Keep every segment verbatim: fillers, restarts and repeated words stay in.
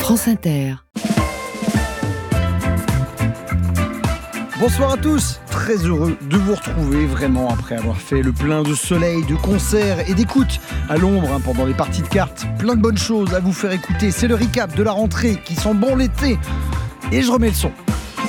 France Inter. Bonsoir à tous, très heureux de vous retrouver vraiment après avoir fait le plein de soleil, de concerts et d'écoute à l'ombre hein, pendant les parties de cartes. Plein de bonnes choses à vous faire écouter, c'est le recap de la rentrée qui sent bon l'été et je remets le son.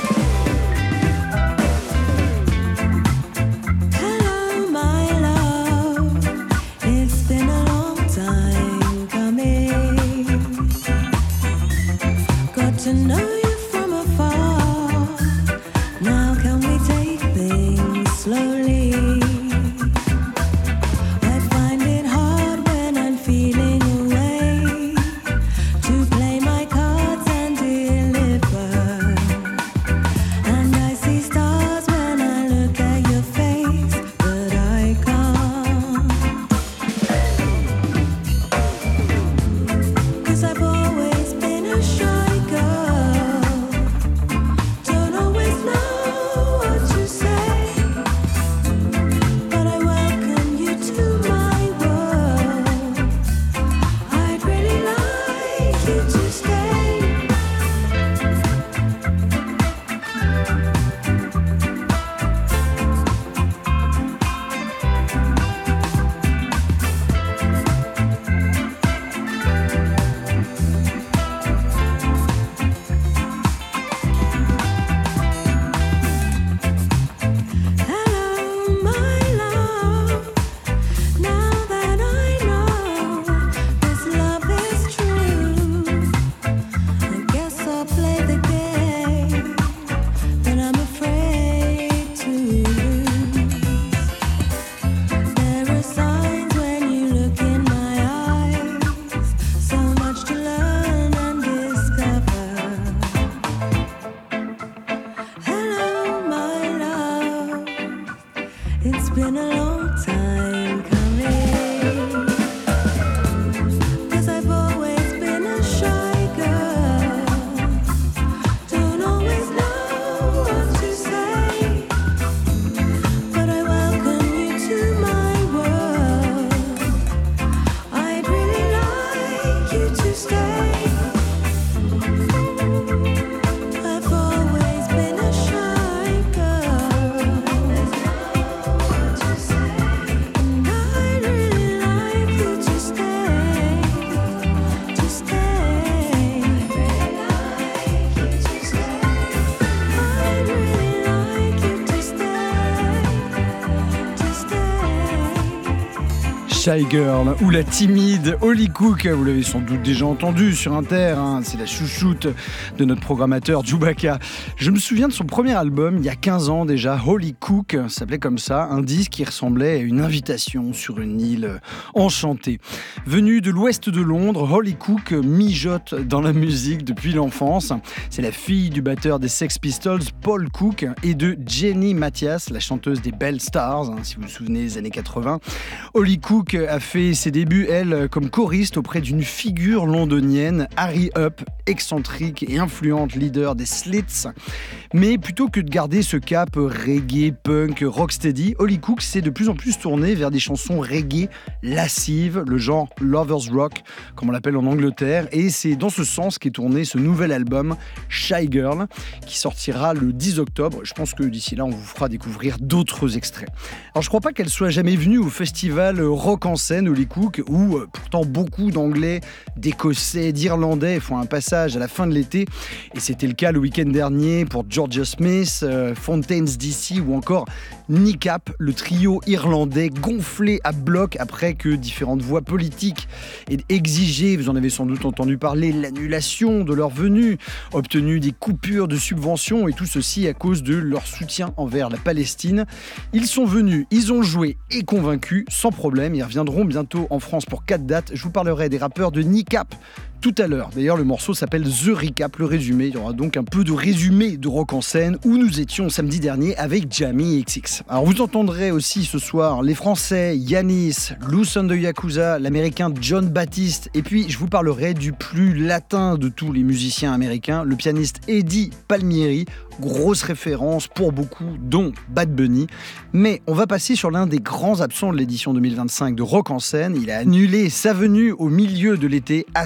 Shy Girl ou la timide Holly Cook, vous l'avez sans doute déjà entendu sur Inter, hein, c'est la chouchoute de notre programmateur Chewbacca. Je me souviens de son premier album il y a quinze ans déjà, Holly Cook, ça s'appelait comme ça, un disque qui ressemblait à une invitation sur une île enchantée. Venue de l'ouest de Londres, Holly Cook mijote dans la musique depuis l'enfance. C'est la fille du batteur des Sex Pistols, Paul Cook, et de Jenny Mathias, la chanteuse des Belle Stars, hein, si vous vous souvenez des années quatre-vingts. Holly Cook a fait ses débuts, elle, comme choriste auprès d'une figure londonienne, Harry Up, excentrique et influente leader des Slits. Mais plutôt que de garder ce cap reggae, punk, rocksteady, Holly Cook s'est de plus en plus tournée vers des chansons reggae lascives, le genre lovers rock, comme on l'appelle en Angleterre, et c'est dans ce sens qu'est tourné ce nouvel album, Shy Girl, qui sortira le dix octobre. Je pense que d'ici là, on vous fera découvrir d'autres extraits. Alors, je crois pas qu'elle soit jamais venue au festival Rock en scène, Holly Cook, où euh, pourtant beaucoup d'Anglais, d'Écossais, d'Irlandais font un passage à la fin de l'été, et c'était le cas le week-end dernier pour Georgia Smith, euh, Fontaines D C ou encore Nick-Ap, le trio irlandais gonflé à bloc après que différentes voix politiques aient exigé, vous en avez sans doute entendu parler, l'annulation de leur venue, obtenu des coupures de subventions, et tout ceci à cause de leur soutien envers la Palestine. Ils sont venus, ils ont joué et convaincu sans problème. Ils reviendront bientôt en France pour quatre dates. Je vous parlerai des rappeurs de Nick-Ap tout à l'heure. D'ailleurs, le morceau s'appelle The Recap, le résumé. Il y aura donc un peu de résumé de Rock en scène où nous étions samedi dernier avec Jamie X X. Alors, vous entendrez aussi ce soir les Français Yanis, Loose and the Yakuza, l'Américain John Baptiste, et puis je vous parlerai du plus latin de tous les musiciens américains, le pianiste Eddie Palmieri. Grosse référence pour beaucoup, dont Bad Bunny. Mais on va passer sur l'un des grands absents de l'édition deux mille vingt-cinq de Rock en scène. Il a annulé sa venue au milieu de l'été, ASAP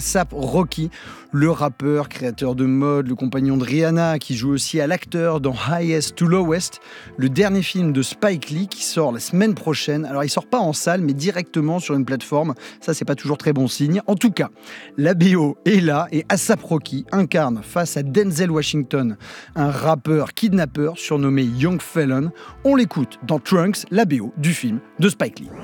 Rocky, le rappeur, créateur de mode, le compagnon de Rihanna, qui joue aussi à l'acteur dans Highest to Lowest, le dernier film de Spike Lee qui sort la semaine prochaine. Alors il sort pas en salle, mais directement sur une plateforme. Ça, c'est pas toujours très bon signe. En tout cas, la B O est là et A$AP Rocky incarne face à Denzel Washington un rappeur kidnappeur surnommé Young Felon. On l'écoute dans Trunks, la B O du film de Spike Lee.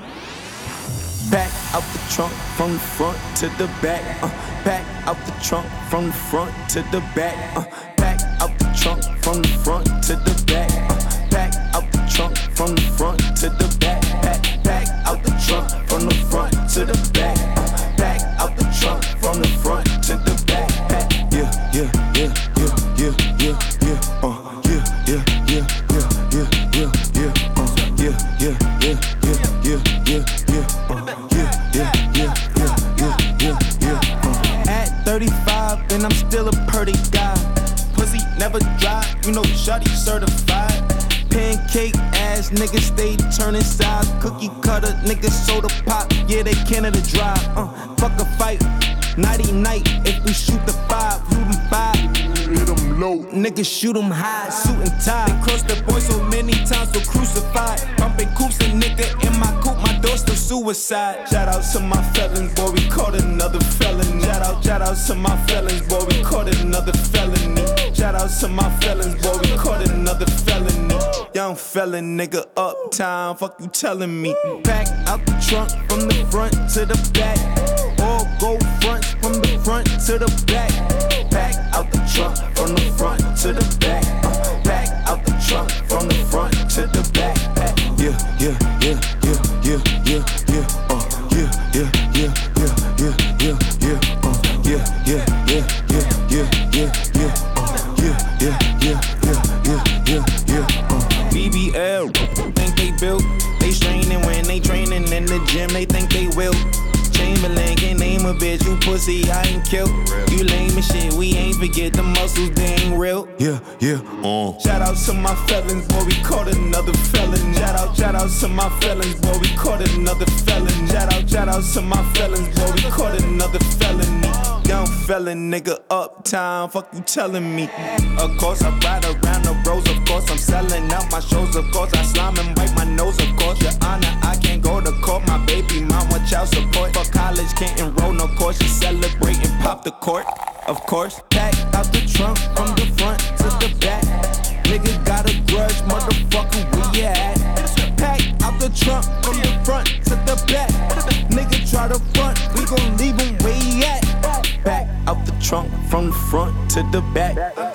Back out the trunk from the front to the back. Uh, back out the trunk from the front to the back. Uh, back out the trunk from the front to the back. Uh, back out the trunk from the front to the back. Back, back out the trunk from the front to the back. Uh, back out the trunk from the front to the back. Back. Yeah, yeah, yeah, yeah, yeah, yeah, yeah. Uh, yeah, yeah, yeah, yeah, yeah, yeah, yeah. Uh, yeah, yeah, yeah, yeah, yeah, yeah, yeah. Uh, yeah, yeah, yeah, yeah, yeah, yeah, yeah. Uh. At thirty-five, and I'm still a pretty guy. Pussy never dry, you know, shawty certified. Pancake ass niggas stay turning sides. Cookie cutter niggas soda pop, yeah they Canada dry. Uh, fuck a fight, nighty night. If we shoot the five, shoot them five. Hit them low, niggas shoot them high, suit and tie. They crossed the boy so many times, so crucified. Bumping coops a nigga in my coupe, my door still suicide. Shout out to my felons, boy we caught another felony. Shout out, shout out to my felons, boy we caught another felony. Shout out to my felons, boy we caught another felony. Young felon, nigga, uptown, fuck you telling me. Pack out the trunk from the front to the back. All gold fronts from the front to the back. Pack out the trunk from the front to the back. Uh, pack out the trunk from the front to the back. Pack. Yeah, yeah, yeah, yeah, yeah, yeah, yeah. Uh, yeah, yeah, yeah, yeah, yeah, yeah, yeah. Uh, yeah, yeah, yeah, yeah, yeah, yeah, yeah. Uh, yeah, yeah, yeah, yeah, yeah, yeah, yeah. Uh. B B L, think they built. They straining when they training in the gym. They think they will. Chamberlain can't name a bitch, you pussy, I ain't killed. You lame as shit, we ain't forget the muscles, they ain't real. Yeah, yeah, uh. Shout out to my felons, boy, we caught another felon. Shout out, shout out to my felons, boy, we caught another felon. Shout out, shout out to my felons, boy, we caught another felony. Young felon, nigga, uptown, fuck you telling me. Of course, I ride around the roads, of course, I'm selling out my shows, of course, I slime and wipe my nose, of course, your honor, I can't go to court, my baby mama, child support. Fuck college, can't enroll, no course, she celebrate and pop the court, of course. Pack out the trunk from the front to the back. Nigga got a grudge, motherfucker, where you at? Pack out the trunk from the front to the back. Nigga try to front, we gon' leave him where he at. Back out the trunk from the front to the back.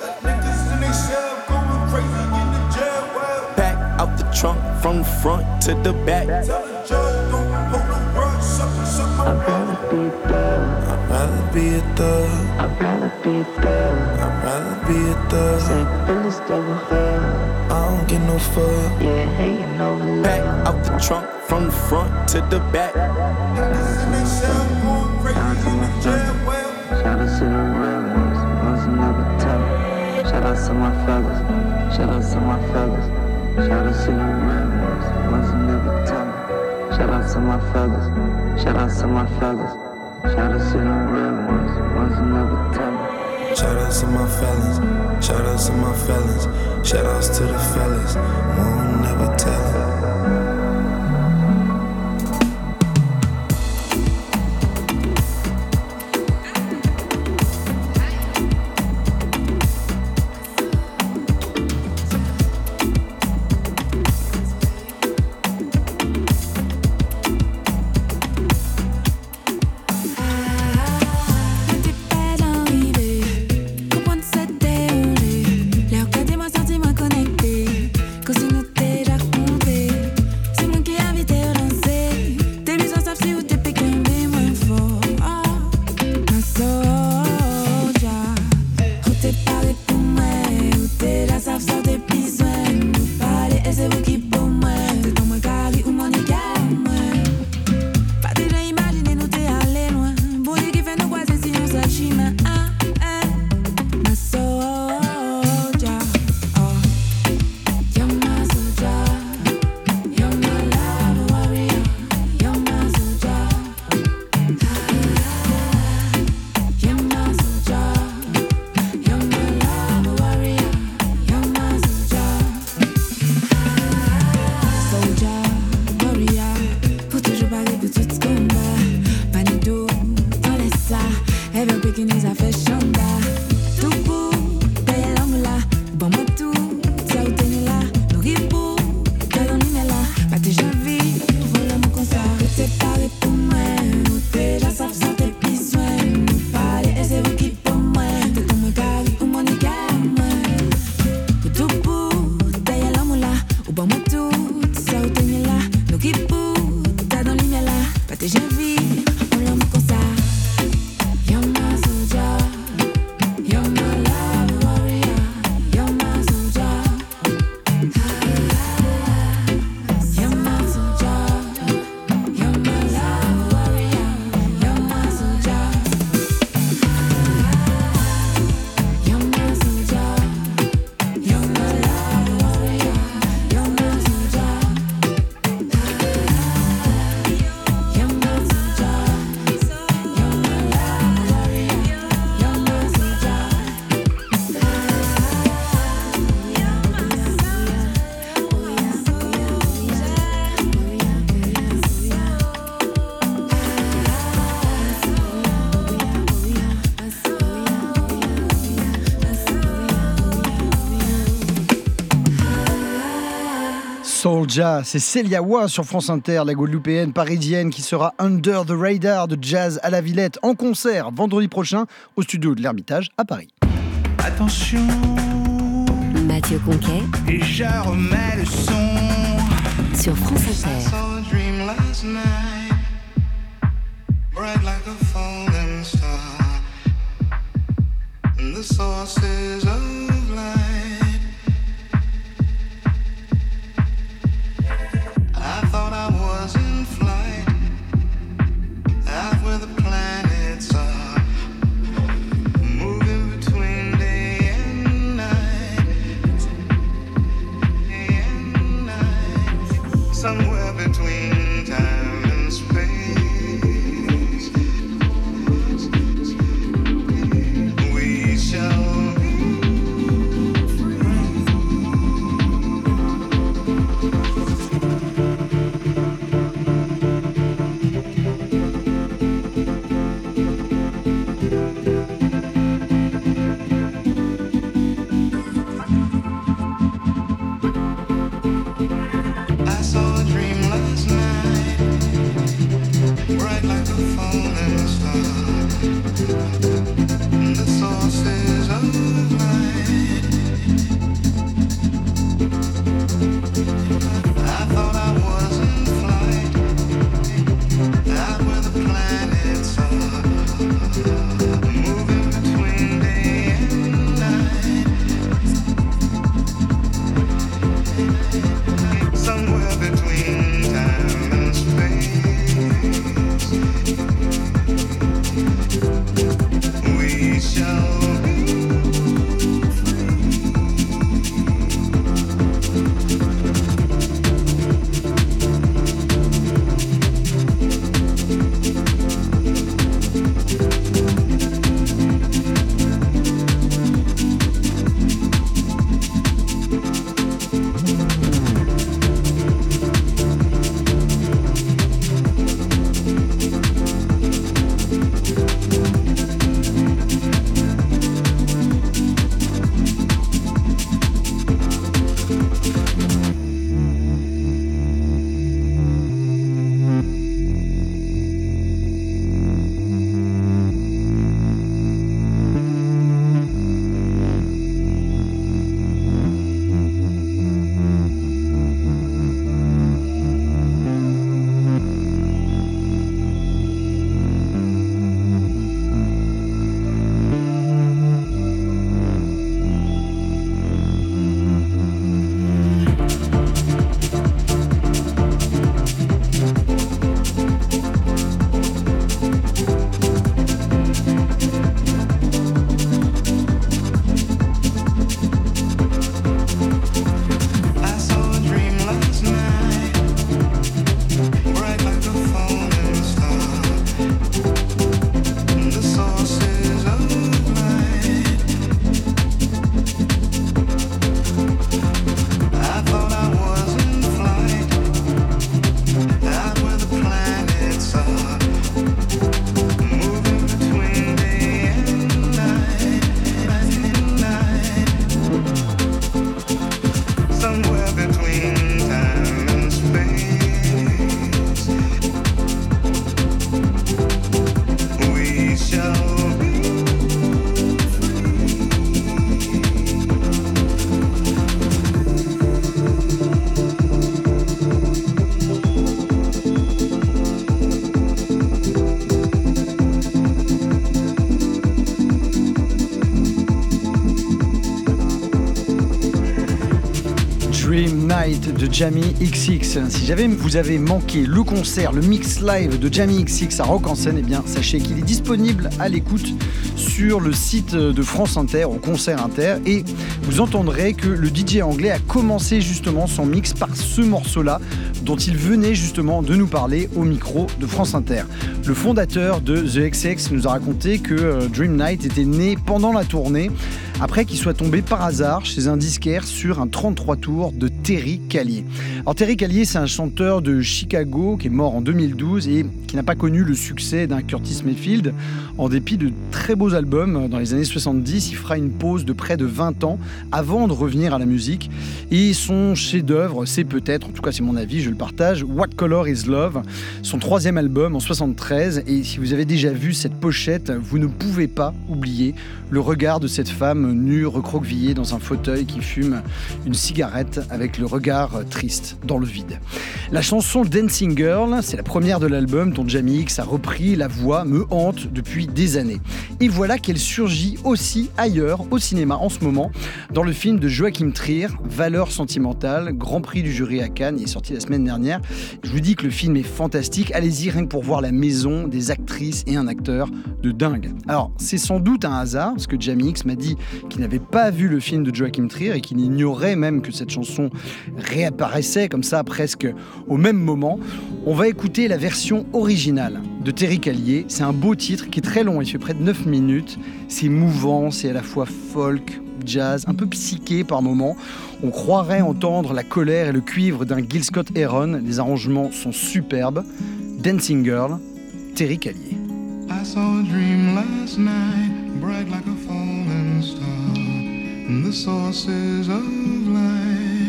Back out the trunk from the front to the back. I'd rather be a thug. I'd rather be a thug. I'd rather be a thug. I'd rather be a thug. Say feelings double hug. I don't get no fuck. Yeah, hating over love. Back out the trunk from the front to the back. Shout out to the real ones, ones who never tell. Shout out to my fellas, shout out to my fellas. Shout out to the real ones, ones who never tell. Shout out to my fellas, shout out to my fellas. Shout out to the real ones, ones who never tell. Shout out to my fellas, shout out to my fellas. Shout outs to the fellas, won't never tell. Così non te racconté Soulja, c'est Célia Wa sur France Inter, la Guadeloupéenne parisienne qui sera Under the Radar de Jazz à la Villette en concert vendredi prochain au studio de l'Ermitage à Paris. Attention, Mathieu Conquet et je remets le son sur France Inter. Bright like a falling star, and the sources of light. I thought I was in flight, out where the planets are, moving between day and night, day and night, somewhere between time and space. Dream Night de Jamie X X. Si jamais vous avez manqué le concert, le mix live de Jamie X X à Rock en Seine, eh bien sachez qu'il est disponible à l'écoute sur le site de France Inter, au Concert Inter, et vous entendrez que le D J anglais a commencé justement son mix par ce morceau-là, dont il venait justement de nous parler au micro de France Inter. Le fondateur de The X X nous a raconté que Dream Night était né pendant la tournée, après qu'il soit tombé par hasard chez un disquaire sur un trente-trois tours de Terry Callier. Alors Terry Callier, c'est un chanteur de Chicago qui est mort en deux mille douze et qui n'a pas connu le succès d'un Curtis Mayfield. En dépit de très beaux albums dans les années soixante-dix, il fera une pause de près de vingt ans avant de revenir à la musique. Et son chef-d'œuvre, c'est peut-être, en tout cas c'est mon avis, je le partage, What Color Is Love, son troisième album en soixante-treize. Et si vous avez déjà vu cette pochette, vous ne pouvez pas oublier le regard de cette femme nue, recroquevillée dans un fauteuil qui fume une cigarette avec le regard triste dans le vide. La chanson Dancing Girl, c'est la première de l'album dont Jamie X a repris la voix, me hante depuis des années. Et voilà qu'elle surgit aussi ailleurs, au cinéma en ce moment, dans le film de Joachim Trier, Valeurs sentimentales, Grand Prix du jury à Cannes, il est sorti la semaine dernière. Je vous dis que le film est fantastique, allez-y rien que pour voir la maison, des actrices et un acteur de dingue. Alors, c'est sans doute un hasard, parce que Jamie X m'a dit qu'il n'avait pas vu le film de Joachim Trier et qu'il ignorait même que cette chanson réapparaissait comme ça presque au même moment. On va écouter la version originale de Terry Callier. C'est un beau titre qui est très long, il fait près de neuf minutes. C'est mouvant, c'est à la fois folk, jazz, un peu psyché par moments. On croirait entendre la colère et le cuivre d'un Gil Scott-Heron. Les arrangements sont superbes. Dancing Girl, Terry Callier. I saw a dream last night, bright like a falling star, and the sources of light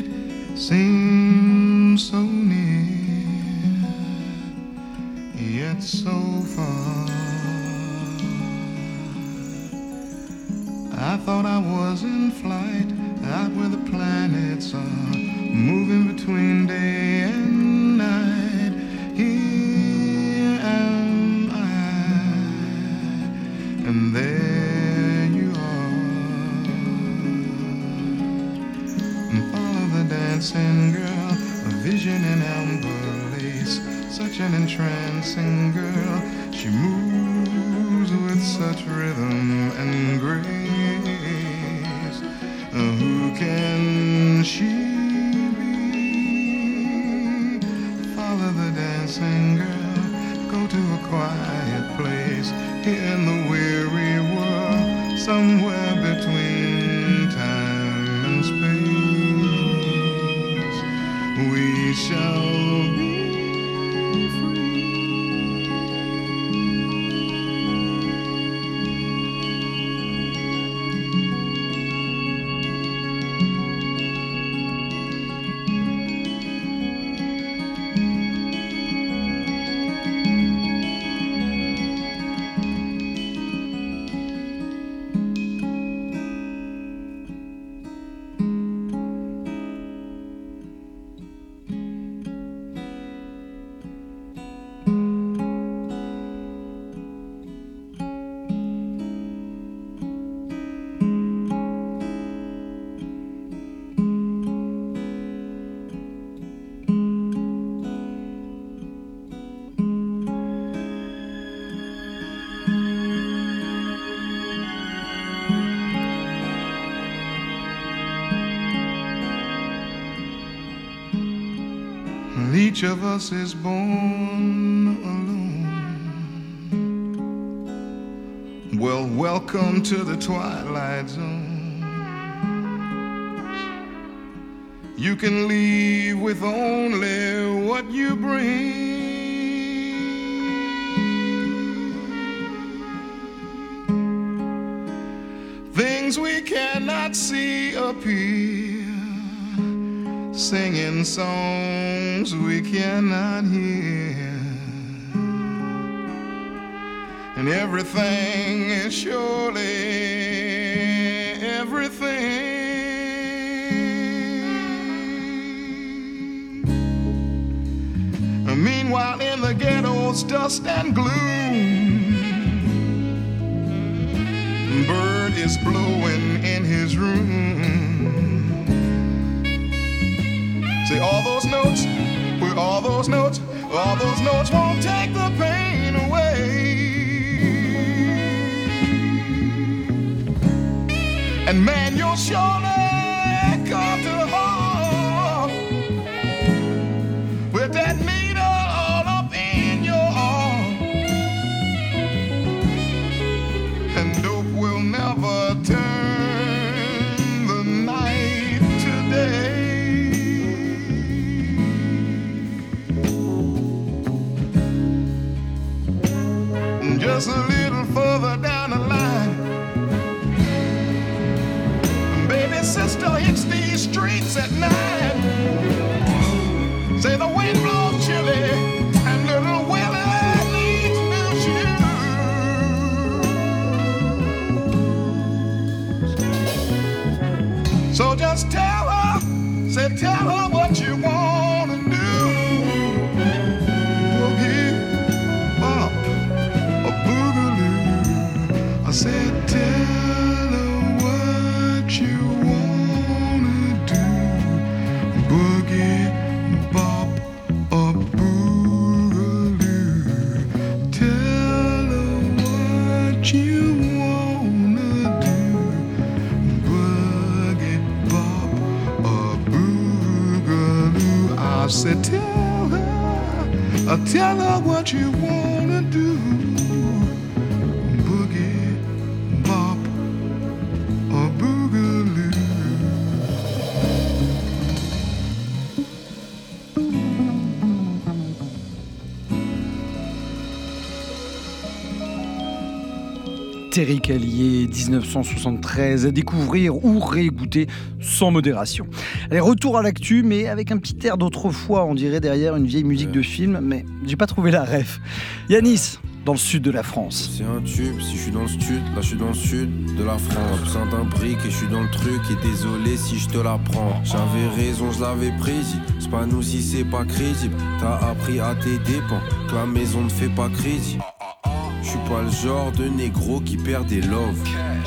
seem so near, yet so far. I thought I was in flight, out where the planets are, moving between day and night. Here am I, and there you are. And follow the dancing girl, a vision in amber lace, such an entrancing girl. She moves with such rhythm and grace. Who can she be? Follow the dancing girl, go to a quiet place in the weary world, somewhere between time and space. We shall be each of us is born alone. Well, welcome to the twilight zone. You can leave with only what you bring. Things we cannot see appear, singing songs we cannot hear, and everything is surely everything. Meanwhile in the ghetto's dust and gloom, bird is blowing in his room. All those notes won't take the pain away. And man, you'll surely come to home with that needle all up in your arm. And dope will never turn the night to day. Just a little further down the line, baby sister hits these streets at night. Say the wind blows chilly and little Willie needs new shoes. So just tell her, say tell her what you wanna do. I said, tell her what you wanna do. Boogie, bop, or boogaloo. Tell her what you wanna do. Boogie, bop, or boogaloo. I said, tell her, uh, tell her what you wanna do. Terry Callier, dix-neuf cent soixante-treize, à découvrir ou réécouter sans modération. Allez, retour à l'actu, mais avec un petit air d'autrefois, on dirait derrière une vieille musique de film, mais j'ai pas trouvé la ref. Yanis, dans le sud de la France. C'est un tube, si je suis dans le sud, là je suis dans le sud de la France. J'ai besoin d'un brick et je suis dans le truc, et désolé si je te la prends. J'avais raison, je l'avais prédit, c'est pas nous si c'est pas crédible. T'as appris à tes dépens, que la maison ne fait pas crédit. Je suis pas le genre de négro qui perd des love.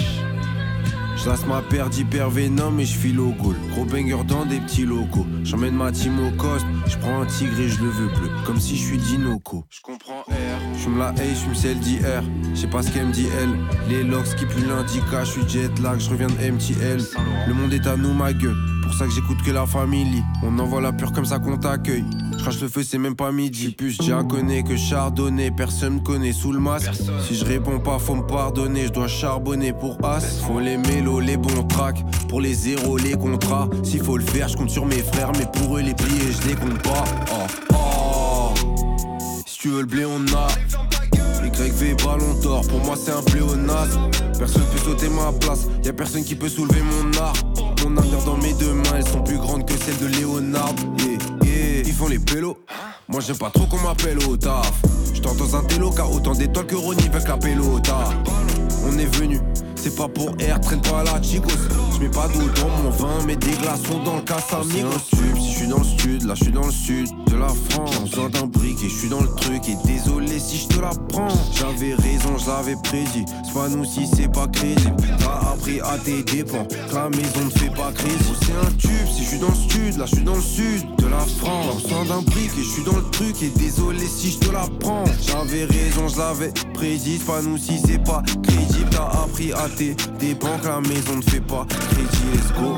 Je laisse ma paire d'hypervénom et je file au goal. Gros banger dans des petits locaux. J'emmène ma team au cost. Je prends un tigre et je le veux bleu, comme si je suis Dinoco. Je comprends R. J'fume la haie, j'fume celle d'hier. Je sais pas ce qu'elle me dit elle. Les locks qui puent l'indica. Je suis jet lag, je reviens de M T L. Le monde est à nous, ma gueule. Pour ça que j'écoute que la famille. On envoie la pure comme ça qu'on t'accueille. Je crache le feu, c'est même pas midi. J'suis plus diaconné que chardonnay. Personne me connaît sous le masque. Personne. Si je réponds pas, faut me pardonner. Je dois charbonner pour as. Faut les mélos, les bons tracks. Pour les zéros, les contrats. S'il faut le faire, je compte sur mes frères. Mais pour eux, les billets, je les compte pas. Oh, oh. Si tu veux le blé, on a. Y V ballon d'or, pour moi c'est un pléonasme. Personne peut sauter ma place. Y'a personne qui peut soulever mon art. Mon avenir dans mes deux mains, elles sont plus grandes que celles de Léonard. Yeah, yeah. Ils font les pélos. Moi j'aime pas trop qu'on m'appelle au taf. J'tends dans un télo car autant d'étoiles que Ronnie avec la pelota. On est venu, c'est pas pour air, traîne pas la chicos. J'mets pas d'eau dans mon vin, mais des glaçons dans le Casamigos. Si je suis dans le sud, là je suis dans le sud de la France. J'ai besoin d'un brick et je suis dans le truc. Et désolé si je te la prends. J'avais raison, je l'avais prédit. C'est pas nous si c'est pas crédible. T'as appris à tes dépens, que la maison ne fait pas crédit. C'est un tube, si je suis dans le sud, là je suis dans le sud de la France. J'ai besoin d'un brick et je suis dans le truc. Et désolé si je te la prends. J'avais raison, je l'avais prédit. C'est pas nous si c'est pas crédible. T'as appris à tes dépens, que la maison ne fait pas crédit. Let's go.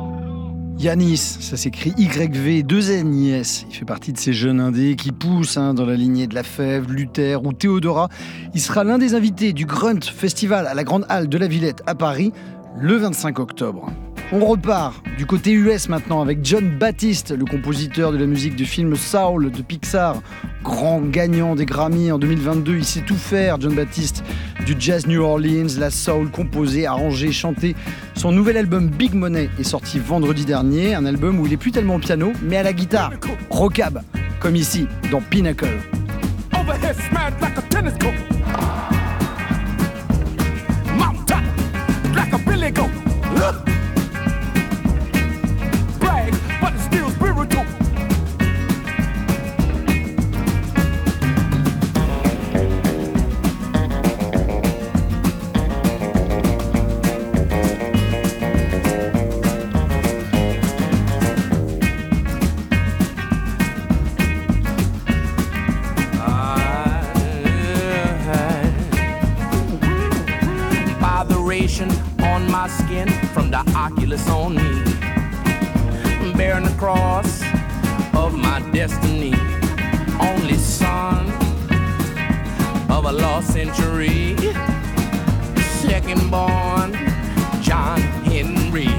Yanis, ça s'écrit Y V deux N I S. Il fait partie de ces jeunes indés qui poussent hein, dans la lignée de La Fève, Luther ou Théodora. Il sera l'un des invités du Grunt Festival à la Grande Halle de la Villette à Paris le vingt-cinq octobre. On repart du côté U S maintenant avec John Baptiste, le compositeur de la musique du film Soul de Pixar, grand gagnant des Grammy en deux mille vingt-deux. Il sait tout faire, John Baptiste, du jazz New Orleans, la soul, composé, arrangé, chanté. Son nouvel album Big Money est sorti vendredi dernier, un album où il est plus tellement au piano, mais à la guitare, rockab, comme ici dans Pinnacle. Overhead smash like a tennis court. Mount top like a billy goat. Look. But it's still spiritual. looking from the Oculus on me, bearing the cross of my destiny, only son of a lost century, second born John Henry.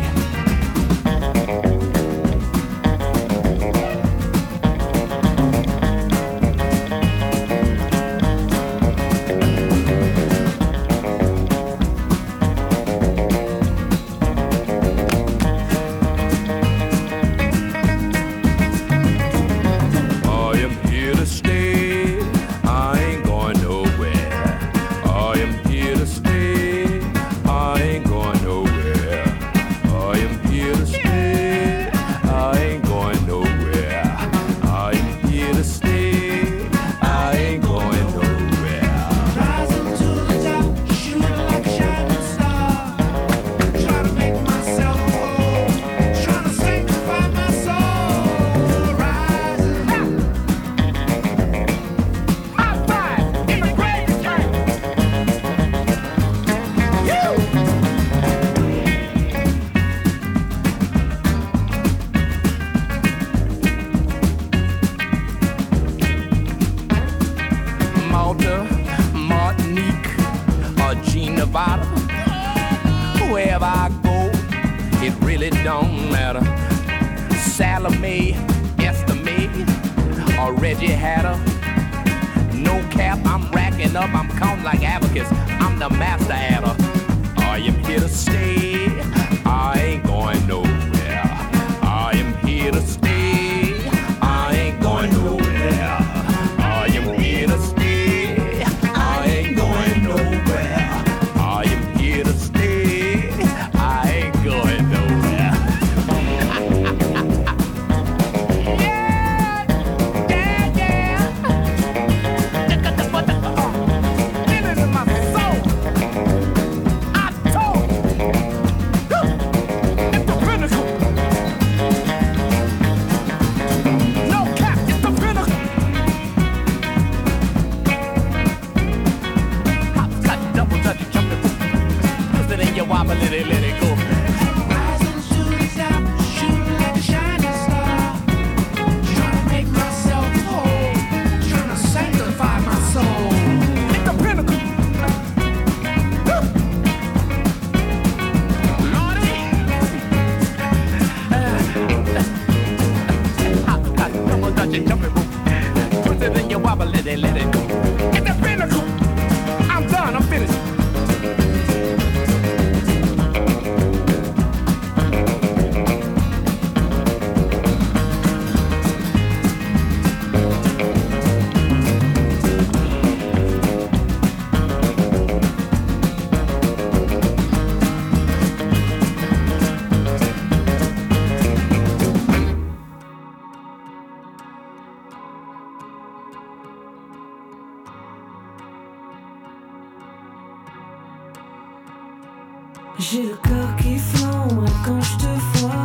J'ai le cœur qui flambe quand je te vois.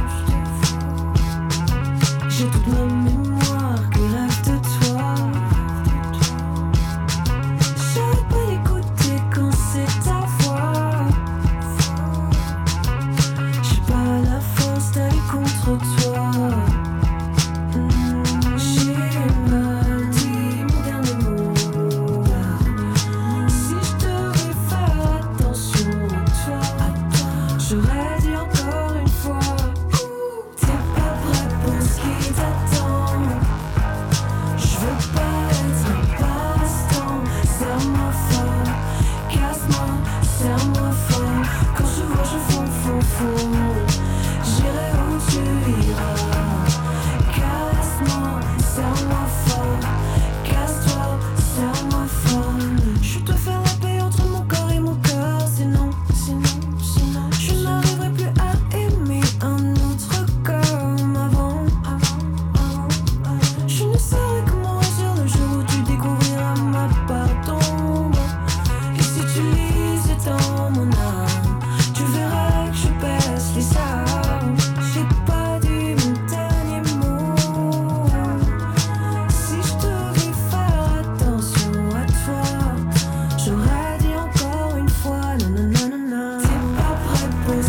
J'ai toute ma mémoire qui rêve de toi. J'arrête pas d'écouter quand c'est ta voix. J'ai pas la force d'aller contre toi. Mmh, j'ai mal dit mon dernier mot. Si je devais faire attention à toi, j'aurais dit encore une fois. T'es pas prêt pour ce qui t'attend. Je veux pas être un passe-temps. Serre-moi fort, casse-moi, serre-moi fort. Quand je vois, je fonds, fonds, fonds. J'irai où tu iras. Casse-moi, serre-moi fort. Casse-toi, serre-moi fort. Je te faire la paix entre mon corps et mon cœur. Sinon, sinon, sinon, je n'arrive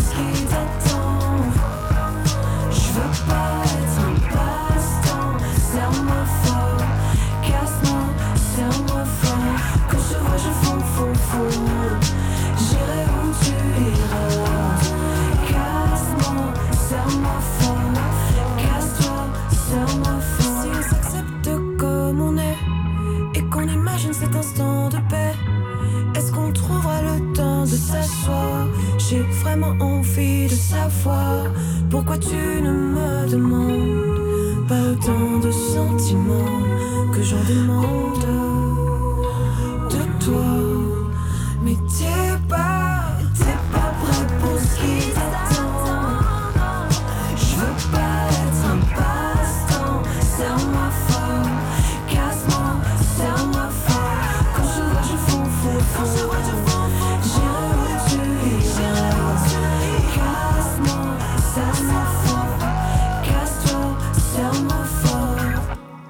ce qui t'attend. Je veux pas être un passe-temps. Serre-moi fort, casse-moi, serre-moi fort. Quand je vois, je fonds, fonds, fonds. J'irai où tu iras. Casse-moi, serre-moi fort. Casse-toi, serre-moi fort. Si on s'accepte comme on est et qu'on imagine cet instant de paix, est-ce qu'on trouvera le temps de s'asseoir? J'ai vraiment envie de savoir pourquoi tu ne me demandes pas autant de sentiments que j'en demande de toi. Mais t'es pas, t'es pas prêt pour ce qui t'attend. Je veux pas être un passe-temps. Serre-moi fort, casse-moi, serre-moi fort. Quand je vois, je fonds, fonds, fonds. J'irai où tu iras. Casse-moi, serre-moi fort. Casse-toi, serre-moi fort.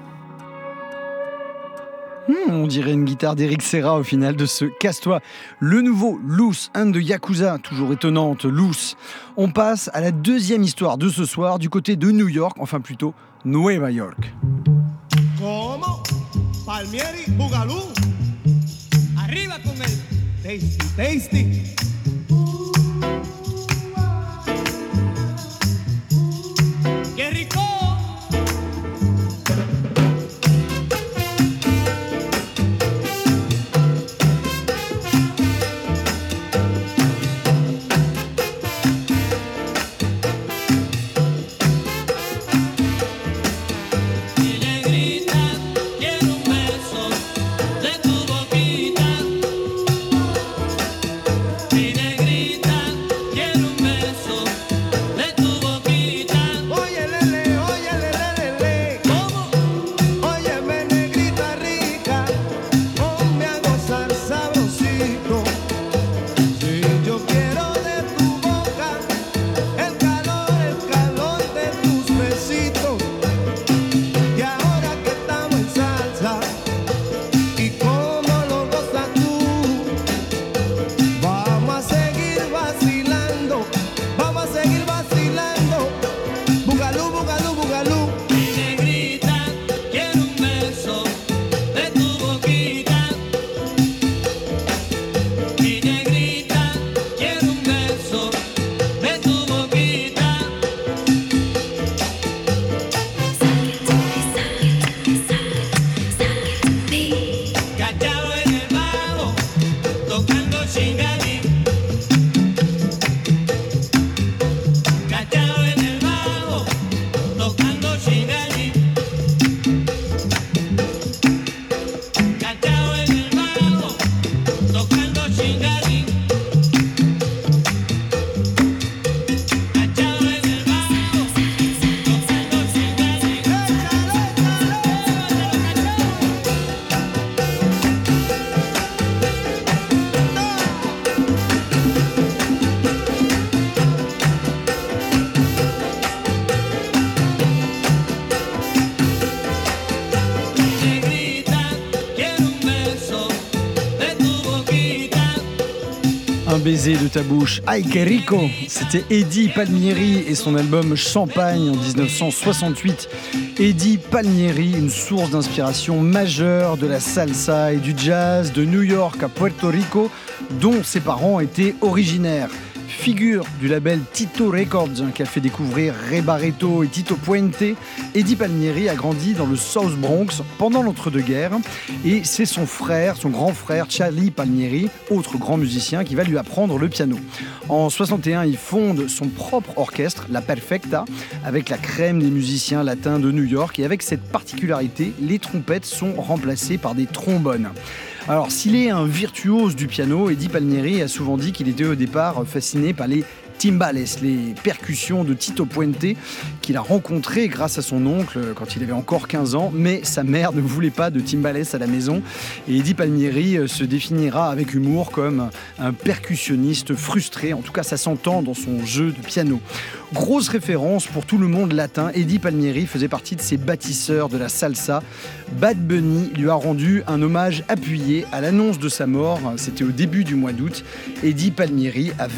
Hmm, on dirait une guitare d'Eric Serra au final de ce Casse-toi. Le nouveau Loose and the Yakuza, toujours étonnante, Loose. On passe à la deuxième histoire de ce soir du côté de New York, enfin plutôt Nueva York. ¿Cómo? Palmieri, Bugalú. Arriba con el tasty, tasty. ¡Qué rico! Baiser de ta bouche, ay que rico. C'était Eddie Palmieri et son album Champagne en dix-neuf cent soixante-huit. Eddie Palmieri, une source d'inspiration majeure de la salsa et du jazz de New York à Puerto Rico, dont ses parents étaient originaires. Figure du label Tito Records qui a fait découvrir Ray Barretto et Tito Puente, Eddie Palmieri a grandi dans le South Bronx pendant l'entre-deux-guerres et c'est son frère, son grand frère Charlie Palmieri, autre grand musicien, qui va lui apprendre le piano. En soixante et un, il fonde son propre orchestre, La Perfecta, avec la crème des musiciens latins de New York et avec cette particularité, les trompettes sont remplacées par des trombones. Alors, s'il est un virtuose du piano, Eddie Palmieri a souvent dit qu'il était au départ fasciné par les timbales, les percussions de Tito Puente, qu'il a rencontré grâce à son oncle quand il avait encore quinze ans, mais sa mère ne voulait pas de timbales à la maison. Et Eddie Palmieri se définira avec humour comme un percussionniste frustré, en tout cas ça s'entend dans son jeu de piano. Grosse référence pour tout le monde latin, Eddie Palmieri faisait partie de ces bâtisseurs de la salsa. Bad Bunny lui a rendu un hommage appuyé à l'annonce de sa mort, c'était au début du mois d'août. Eddie Palmieri avait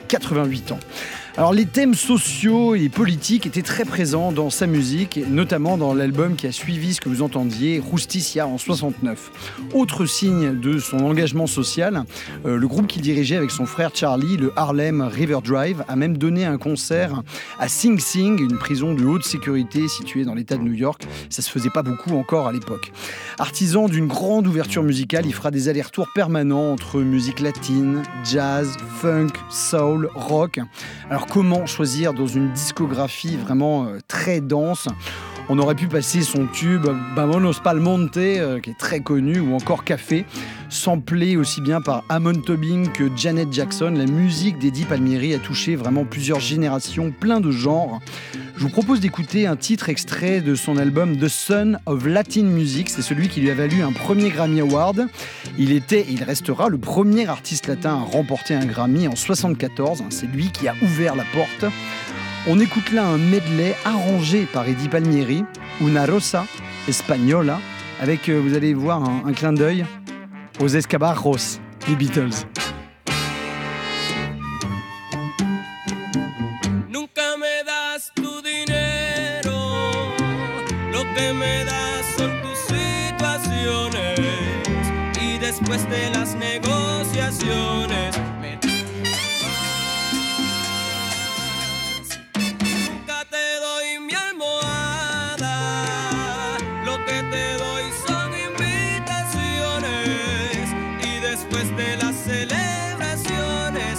quatre-vingt-huit ans. Alors les thèmes sociaux et politiques étaient très présents dans sa musique, notamment dans l'album qui a suivi ce que vous entendiez, Justicia en soixante-neuf. Autre signe de son engagement social, euh, le groupe qu'il dirigeait avec son frère Charlie, le Harlem River Drive, a même donné un concert à Sing Sing, une prison de haute sécurité située dans l'État de New York. Ça se faisait pas beaucoup encore à l'époque. Artisan d'une grande ouverture musicale, il fera des allers-retours permanents entre musique latine, jazz, funk, soul, rock. Alors comment choisir dans une discographie vraiment euh, très dense ? On aurait pu passer son tube Vámonos pa'l Monte, euh, qui est très connu, ou encore Café, samplé aussi bien par Amon Tobin que Janet Jackson. La musique d'Eddie Palmieri a touché vraiment plusieurs générations, plein de genres. Je vous propose d'écouter un titre extrait de son album The Son of Latin Music. C'est celui qui lui a valu un premier Grammy Award. Il était et il restera le premier artiste latin à remporter un Grammy en soixante-quatorze. C'est lui qui a ouvert la porte. On écoute là un medley arrangé par Eddie Palmieri, Una Rosa Española, avec, euh, vous allez voir, un, un clin d'œil aux Escabarros, les Beatles. Nunca me das tu dinero, lo que me das son tus situaciones y después de las negociaciones me nunca te doy mi almohada, lo que te doy son invitaciones y después de las celebraciones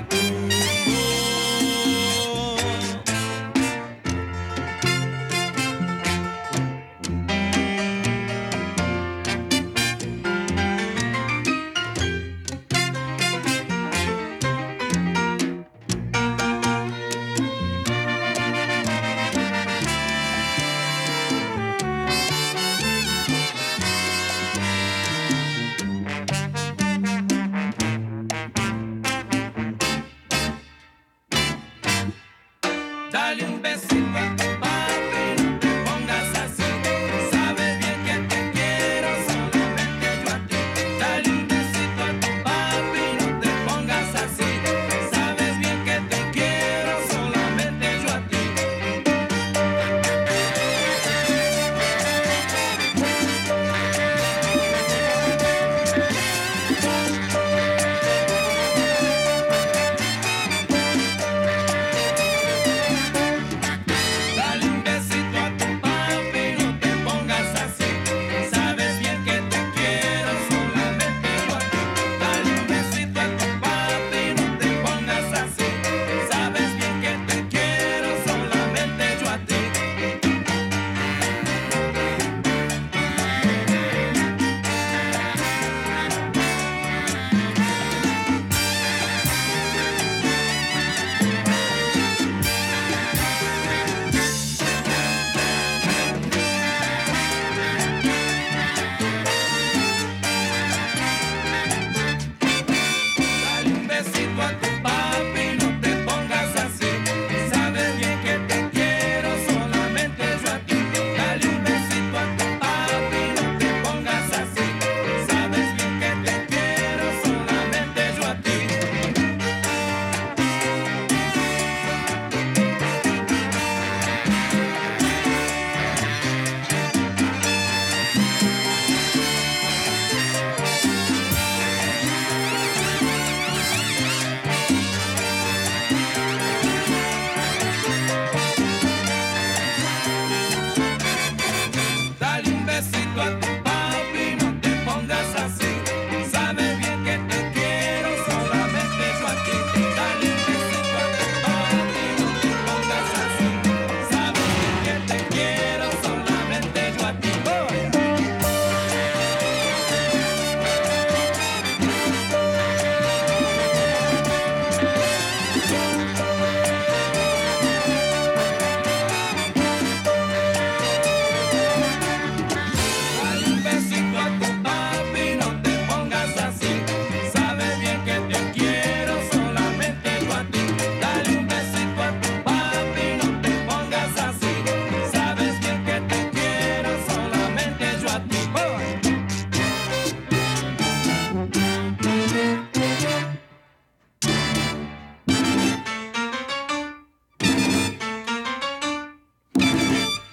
dale un besito a tu papi, no te pongas así. Sabes bien que te quiero, solamente yo a ti. Dale un besito a tu papi, no te pongas así. Sabes bien que te quiero, solamente yo a ti. Dale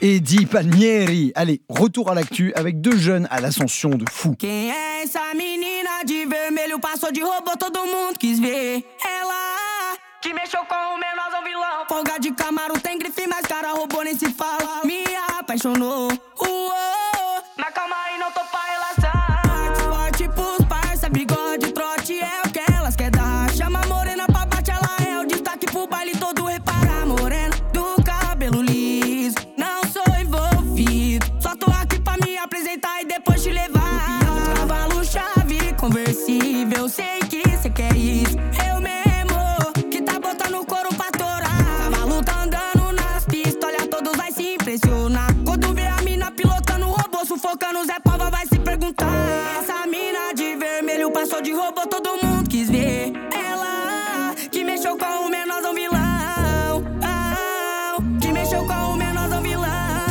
Eddie Palmieri. Allez, retour à l'actu avec deux jeunes à l'ascension de fou. Quem é essa menina de vermelho? Passou de robô, todo mundo quis ver. Ela que mexeu com o menosão vilão. Folga de Camaro, tem grife, mas cara robô nem se fala. Me apaixonou. Uou, mas calma aí, não tô pra relação. Forte, forte pros parça, bigode, trote é o que elas quer dar. Chama a morena pra bate, ela é o destaque pro baile todo. Repara, morena do cabelo liso. Não sou envolvido, só tô aqui pra me apresentar e depois te levar. Cavalo chave, conversível, sei que cê quer isso. Eu mesmo, que tá botando couro pra torar. Cavalo tá andando nas pistas, olha todos vai se impressionar. Quando vê a mina pilotando o robô, sufocando Zé Pava vai se perguntar. Essa mina de vermelho passou de robô, todo mundo quis ver. Ela que mexeu com o menorzão vilão. Ah, que mexeu com o menorzão vilão.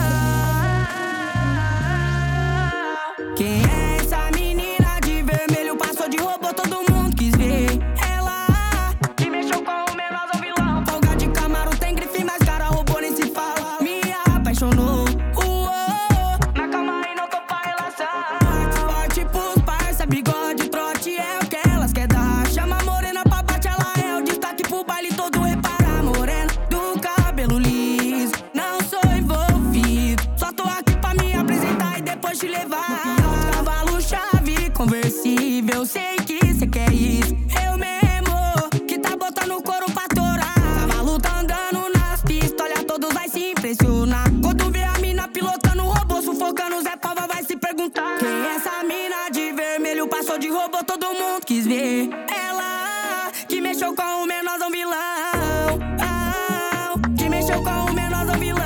Quem é essa menina de vermelho? Passou de robô, todo mundo quis ver. Ela que mexeu com o menorzão vilão. Folga de Camaro, tem grife, mas cara robô nem se fala. Me apaixonou. Uou, mas calma aí, não tô pra relação. Forte pros parça, bigode, trote é o que elas quer dar. Chama a morena pra bate, ela é o destaque pro baile todo. Repara, morena do cabelo liso. Não sou envolvido, só tô aqui pra me apresentar e depois te levar. Cavalo chave, conversível, sei que cê quer isso. Eu mesmo, que tá botando couro pra torar. Cavalo tá andando nas pistas, olha todos vai se impressionar. Quando vê a mina pilotando o robô, sufocando Zé Pava vai se perguntar. Quem é essa mina de vermelho? Passou de robô, todo mundo quis ver. Ela que mexeu com o menorzão vilão. Ah, que mexeu com o menorzão vilão.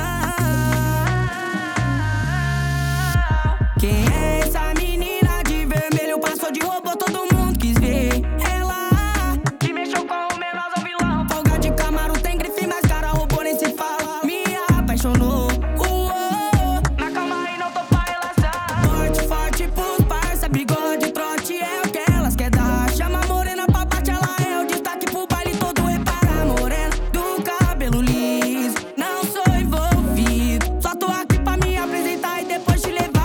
Quem é essa menina de vermelho? Passou de robô, todo mundo quis ver. Ela que mexeu com o menorzão vilão. Folga de Camaro, tem grife, mas cara robô nem se fala. Me apaixonou. Uou, mas calma aí, não tô pra relação. Forte, forte pros parça, bigode, trote é o que elas quer dar. Chama a morena pra bate, ela é o destaque pro baile todo. Repara, morena do cabelo liso. Não sou envolvido, só tô aqui pra me apresentar e depois te levar.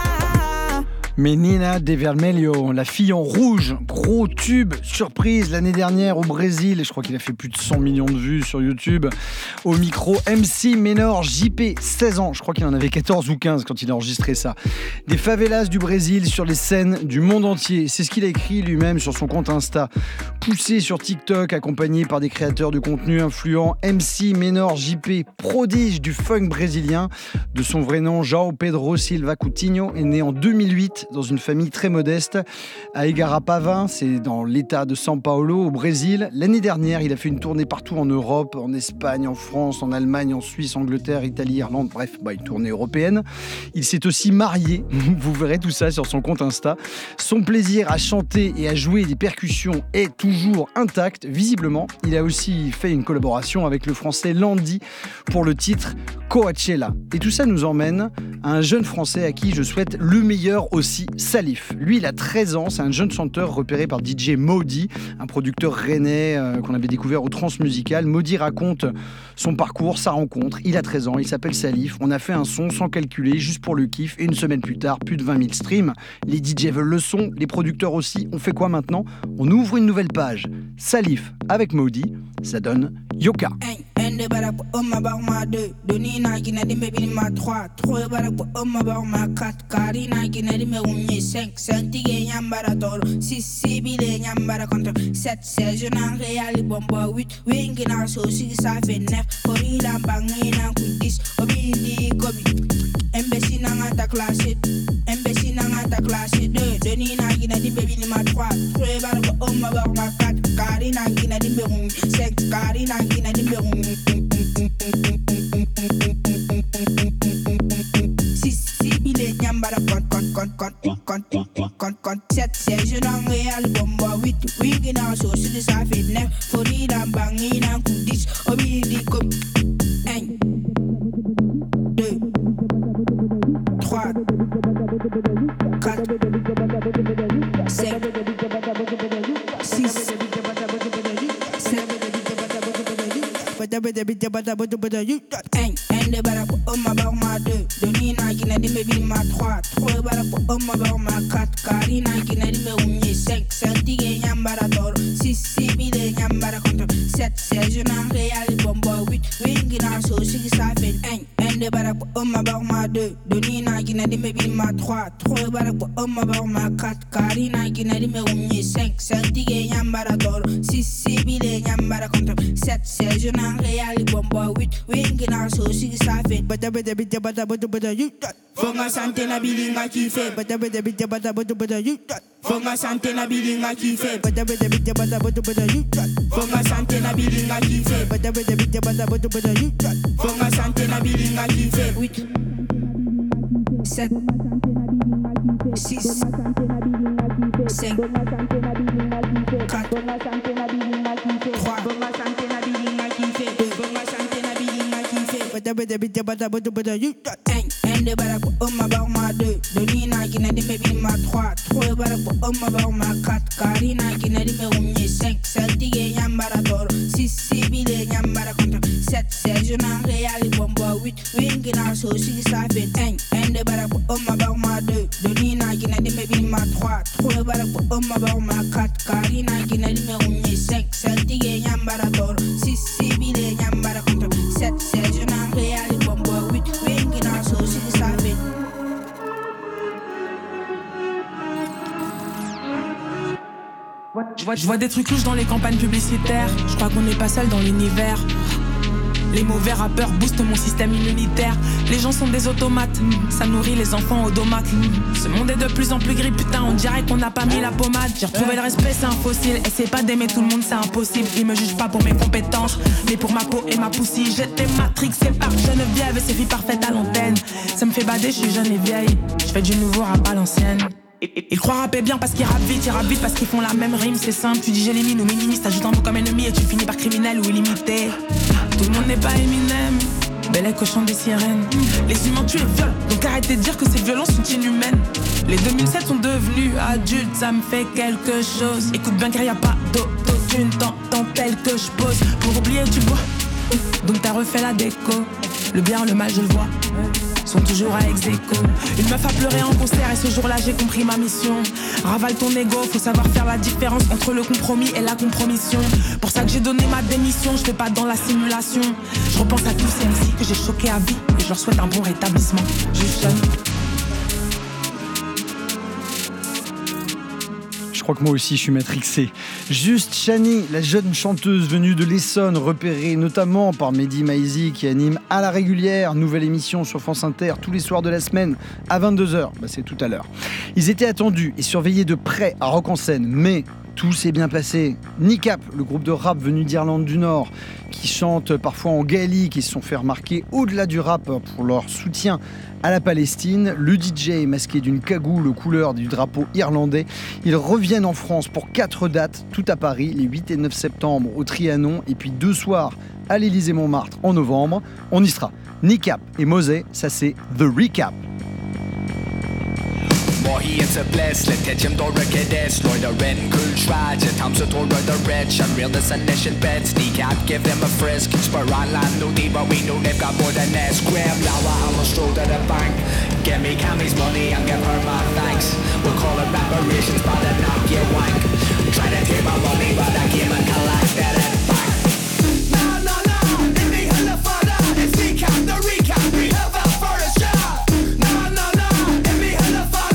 Menina de Vermelho, la fille en rouge, gros tube, surprise l'année dernière au Brésil, et je crois qu'il a fait plus de cent millions de vues sur YouTube. Au micro, M C Menor J P, seize ans, je crois qu'il en avait quatorze ou quinze quand il a enregistré ça. Des favelas du Brésil sur les scènes du monde entier, c'est ce qu'il a écrit lui-même sur son compte Insta. Poussé sur TikTok, accompagné par des créateurs de contenu influents, M C Menor J P, prodige du funk brésilien. De son vrai nom, João Pedro Silva Coutinho, est né en deux mille huit dans une famille très modeste à Igarapava, c'est dans l'état de São Paulo au Brésil. L'année dernière, il a fait une tournée partout en Europe, en Espagne, en France, en Allemagne, en Suisse, Angleterre, Italie, Irlande, bref, bah, une tournée européenne. Il s'est aussi marié, vous verrez tout ça sur son compte Insta. Son plaisir à chanter et à jouer des percussions est toujours intact, visiblement. Il a aussi fait une collaboration avec le français Landy pour le titre Coachella. Et tout ça nous emmène à un jeune français à qui je souhaite le meilleur aussi, Salif. Lui, il a treize ans, c'est un jeune chanteur repéré par D J Maudit, un producteur rennais euh, qu'on avait découvert au Transmusical. Maudit raconte son parcours, sa rencontre. Il a treize ans, il s'appelle Salif. On a fait un son sans calculer, juste pour le kiff. Et une semaine plus tard, plus de vingt mille streams. Les D J veulent le son, les producteurs aussi. On fait quoi maintenant? On ouvre une nouvelle page. Salif avec Maudit, ça donne Yoka. Ende barak po oma bar ma deux, Doni na gina di me bini ma trois, trois barak po oma bar ma quatre, Kari na gina di me unye cinq, cinq tige nyambara toro, six sibile nyambara contre, sept seize je n'en réali bomba huit, wingi na so si ça fait neuf, Kori la bangi na ku dix, obi di gobi, Mbesi na ngata classe, Mbesi na ngata classe deux, Doni na gina di me bini ma trois, trois barak po oma bar ma quatre, Kari na gina di me unye cinq, Kari na gina di me unye Sibile nyambara kon kon kon kon kon kon kon kon sept seize je n'en réal bomba huit wigi na so si ça fait neuf fori la bangi na ku dix obi di kom un deux trois quatre cinq six sept bada bada bada bada bada you Eng, eng de bada pour homme à bord ma deux Donina qui n'a dit me ville ma trois Trois bada pour homme à bord ma quatre Karina qui n'a dit me unye cinq Cinq tigre nyambara toro Six, six bide nyambara contre Sept, seize, je n'en réalise bombo Huit, wingi na so sigi sa fait Eng, eng de bada pour homme à bord ma deux Donina qui n'a dit me ville ma trois Trois bada pour homme à bord ma quatre Karina qui n'a dit me unye cinq Cinq tigre nyambara toro Six, six bide nyambara contre Sept, seize, je n'en réalise bombo Huit, wingi na so sigi sa fait Bada bada bada bada bada bada you Fonga sante na bilinga kife Bada bada bada bada bada bada you Fonga sante na bilinga kife Bada bada bada bada bada bada you Fonga sante na bilinga kife Bada bada bada bada bada bada you Fonga sante na bilinga kife Huit Sept Six Cinq Quatre Trois Bada bada bada bada bada bada you Eng, eng de bada pour homme à bord ma deux Donina qui n'a dit me ville ma trois Trois bada pour homme à bord ma quatre Karina qui n'a dit me unye cinq Cinq tigre nyambara toro Six, six bide nyambara contre Sept, seize, je n'en réalise bombo Huit, wingi na so sigi sa fait Eng, eng de bada pour homme à bord ma deux Donina qui n'a dit me ville ma trois Trois bada pour homme à bord ma quatre Karina qui n'a dit me unye cinq Cinq tigre nyambara toro Six, six bide nyambara contre Sept, seize, je n'en réalise bombo Huit, wingi na so sigi sa fait Je vois, je vois des trucs louches dans les campagnes publicitaires. Je crois qu'on n'est pas seul dans l'univers. Les mauvais rappeurs boostent mon système immunitaire. Les gens sont des automates, ça nourrit les enfants automates. Ce monde est de plus en plus gris, putain, on dirait qu'on n'a pas mis la pommade. J'ai retrouvé le respect, c'est un fossile. Essaie pas d'aimer tout le monde, c'est impossible. Ils me jugent pas pour mes compétences, mais pour ma peau et ma poussière. J'étais matrixé par Geneviève et ses filles parfaites à l'antenne. Ça me fait bader, je suis jeune et vieille. Je fais du nouveau rap à l'ancienne. Ils croient rapper bien parce qu'ils rappent vite, ils rappent vite parce qu'ils font la même rime, c'est simple. Tu dis j'élimine ou minimise, t'ajoutes un mot comme ennemi et tu finis par criminel ou illimité. Tout le monde n'est pas Eminem, bel écho chante des sirènes. Les humains tuent et violent, donc arrêtez de dire que ces violences sont inhumaines. Les deux mille sept sont devenus adultes, ça me fait quelque chose. Écoute bien car y'a pas d'autotune, t'entends tel que je pose. Pour oublier tu bois, donc t'as refait la déco. Le bien, le mal je le vois, sont toujours à ex-aequo. Une meuf a pleuré en concert et ce jour-là j'ai compris ma mission. Ravale ton ego, faut savoir faire la différence entre le compromis et la compromission. Pour ça que j'ai donné ma démission, je fais pas dans la simulation. Je repense à tous ces M C que j'ai choqués à vie et je leur souhaite un bon rétablissement. Juste jeune. Je crois que moi aussi je suis matrixé. Juste Chani, la jeune chanteuse venue de l'Essonne, repérée notamment par Mehdi Maizi qui anime à la régulière, nouvelle émission sur France Inter tous les soirs de la semaine à vingt-deux heures, bah c'est tout à l'heure. Ils étaient attendus et surveillés de près à Rock en Seine, mais tout s'est bien passé. Nicap, le groupe de rap venu d'Irlande du Nord, qui chante parfois en gaélique, qui se sont fait remarquer au-delà du rap pour leur soutien à la Palestine. Le D J masqué d'une cagoule aux couleurs du drapeau irlandais. Ils reviennent en France pour quatre dates, tout à Paris, les huit et neuf septembre au Trianon, et puis deux soirs à l'Élysée-Montmartre en novembre. On y sera. Nicap et Mosey, ça c'est The Recap. Mohighet bless, let Tetchem då räcker det. Slår det ren kultschwad, jag tamser tror röda red. Känn realness and nation beds, Nicap give them a frisk. Spur online, no diva, we know they've got more than that. Scram, lawa, I'ma stroll to the bank. Get me Cammy's money and give her my thanks. We'll call it reparations, but then knock your wank. Try to take my money, but I give and collect that and back. No, no, no, let me hear the father. It's Nicap, the recap, we have a for a shot. No, no, no, let me hear the father.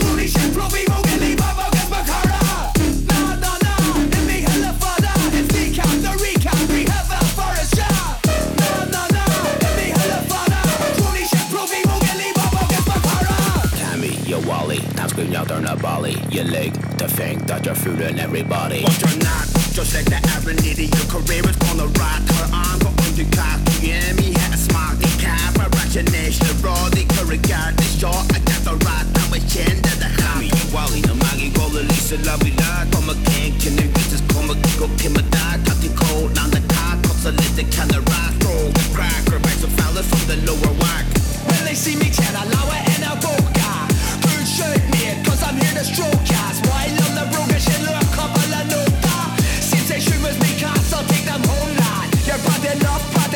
You're turn a volley, you like to think that you're fooling everybody. But you're not, just like the average idiot. Your career is gonna rock. Her arm go on the cock. You and me had a smart the cap. A rationation, the raw, the regard, the short. I got the right, I'm a chin to the hobby. You wally, no maggie, go the Lisa, love me like. Come a king, can you just come a go, Kim a dog, cut the cold, on the cock, cups a lit, the kind of rock, roll the cracker, back some fellas from the lower whack. When they see me, chat, I lower and I go, guy. Good shit, man, cause I'm here to stroke guys. While on the road, I should look a couple of notes. Since they shoot with me, cause I'll take them home, lad. You're bad enough, but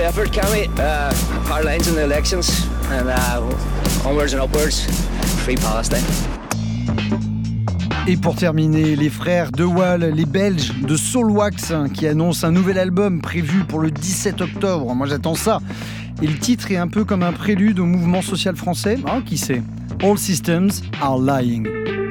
effort, Cammy. Uh, hard lines in the elections, and uh, onwards and upwards, free Palestine. Et pour terminer, les frères De Waal, les Belges de Soulwax, qui annoncent un nouvel album prévu pour le dix-sept octobre. Moi j'attends ça. Et le titre est un peu comme un prélude au mouvement social français. Ah, qui sait ? All systems are lying.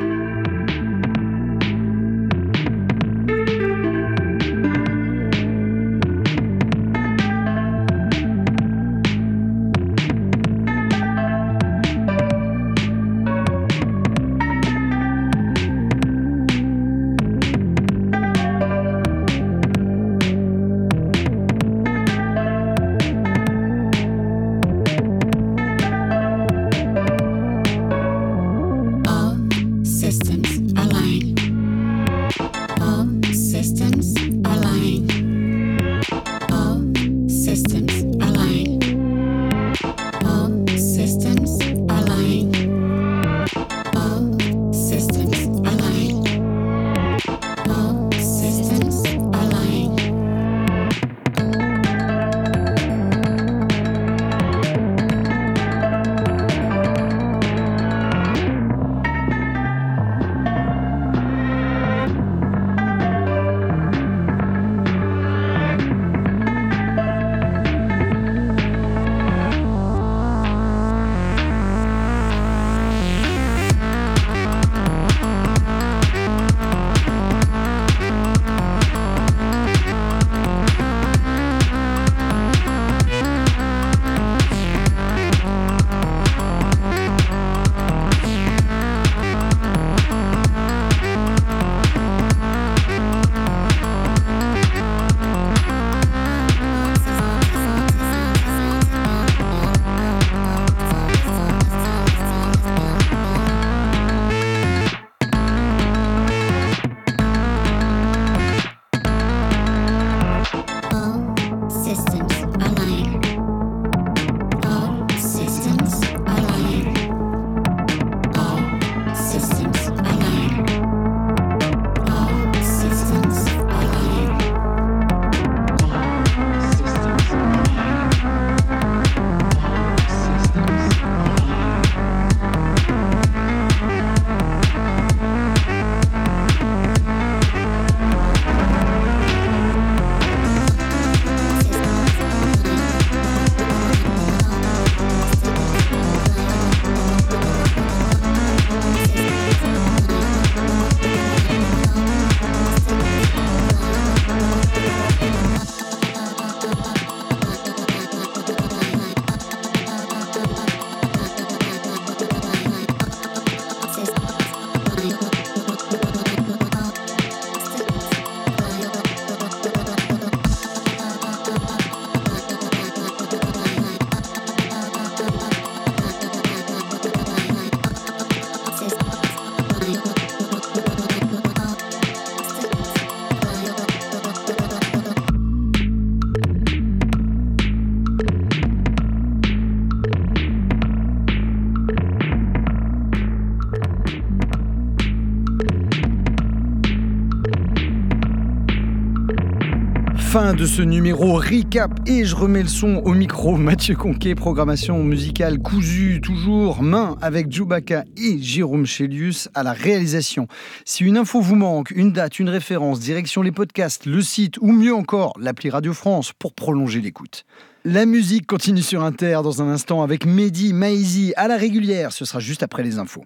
Fin de ce numéro recap et je remets le son au micro. Mathieu Conquet, programmation musicale cousue, toujours main avec Djoubaka et Jérôme Chélius à la réalisation. Si une info vous manque, une date, une référence, direction les podcasts, le site ou mieux encore l'appli Radio France pour prolonger l'écoute. La musique continue sur Inter dans un instant avec Mehdi Maizi à la régulière. Ce sera juste après les infos.